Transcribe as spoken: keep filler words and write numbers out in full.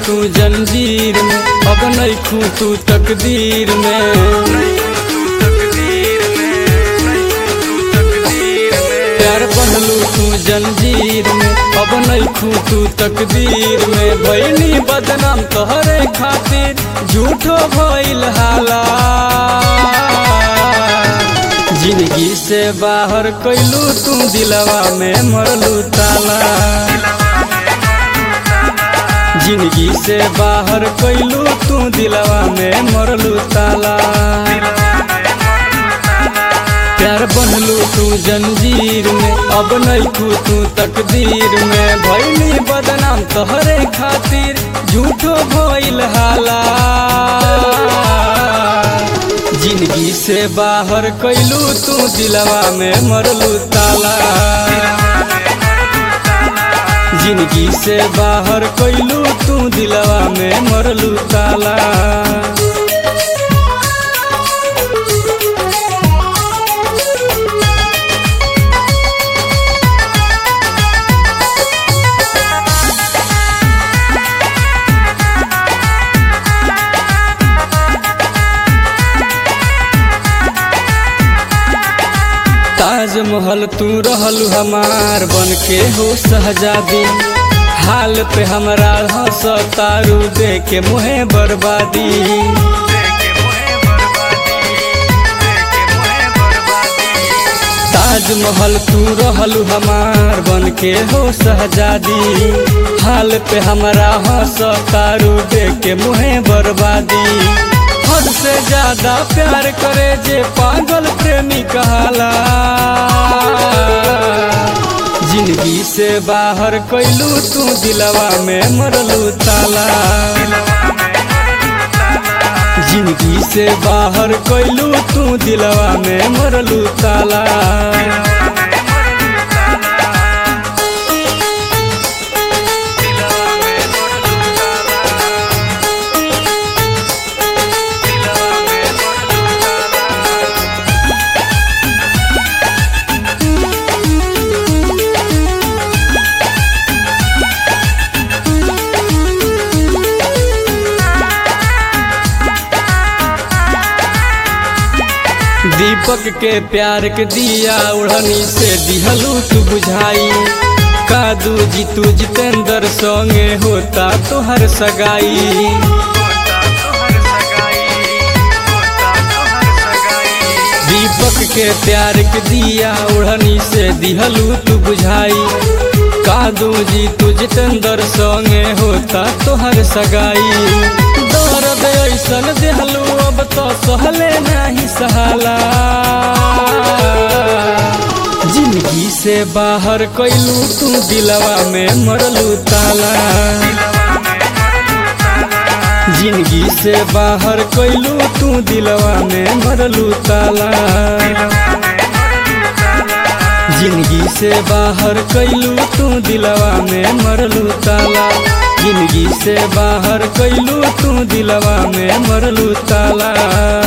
तू जंजीर में, अब नहीं खू तू तकदीर में। प्यार बनलू तू जंजीर में, अब नहीं खू तू तकदीर में। भइनी बदनाम तोहरे खातिर, झूठो भइल हाला। जिंदगी से बाहर कैलू तू, दिलवा में मरलू ताला। जिंदगी से बाहर कैलू तू, दिलवा में मरलू ताला। प्यार बनलू तू जंजीर में, अब नहीं खू तू तकदीर में। भइनी बदनाम तोहरे खातिर, झूठो भइल हाला। जिंदगी से बाहर कैलू तू, दिलवा में मरलू ताला। जिंदगी से बाहर कैलू तू, दिलवा में मरलू ताला। ताजमहल तू रहलू हमार, बन के हो शहजादी। हाल पे हमरा हंसतारू, दे के मुहे बर्बादी। ताजमहल तू रहलू हमार, बन के हो शहजादी। हाल पे हमरा हंसतारू, दे के मुहे बर्बादी। हद से ज्यादा प्यार करे जे पागल प्रेमी कहाला। जिंदगी से बाहर कैलू तू, दिलवा में मरलू ताला। जिंदगी से बाहर कैलू तू, दिलवा में मरलू ताला। दीपक के प्यार के दिया, उड़नी से दिहलू तू बुझाई। कादू जीतू जितेंद्र संगे, होता तोहर सगाई। दीपक के प्यार के दिया, उड़नी से दिहलू तू बुझाई। कादू जीतू जितेंद्र संगे, होता तोहर सगाई। दर्द ऐसन देहलू, अब तो सहले नहीं सहाला। जिंदगी से बाहर कैलू तू, दिलवा में मरलू ताला। जिंदगी से बाहर कैलू तू, दिलवा में मरलू ताला। जिंदगी से बाहर कैलू तू, दिलवा में मरलू ताला। जिंदगी से बाहर कैलू तू, दिलवा में मरलू ताला।